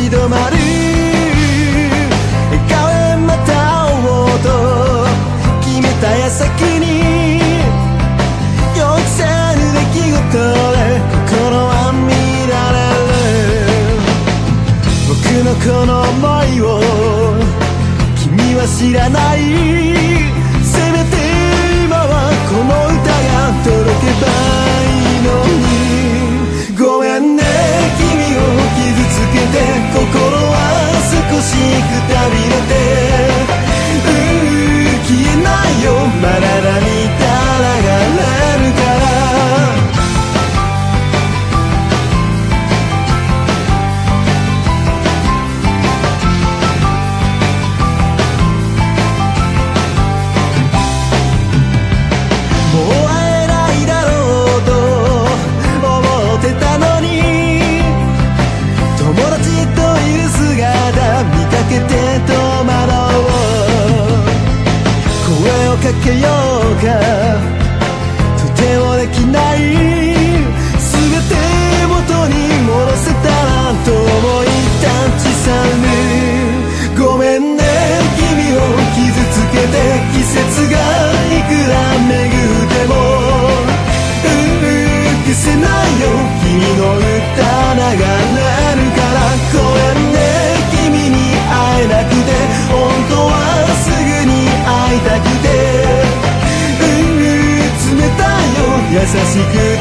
ち止まる。顔へまた会おうと決めた矢先に、予期せぬ出来事で心は乱れる。僕のこの想いを君は知らない。せめて今はこの歌が届けばいいのに。ごめんね君を傷つけて、心は少しくたびれて、消えないよまだ涙流れるから。かけようかとてもできない。すべて元に戻せたらと思い立ち去る。ごめんね君を傷つけて、季節がいくら巡っても消せないよ君の歌流れるから。ごめんね君に会えなくて、本当はすぐに会いたくて、優しく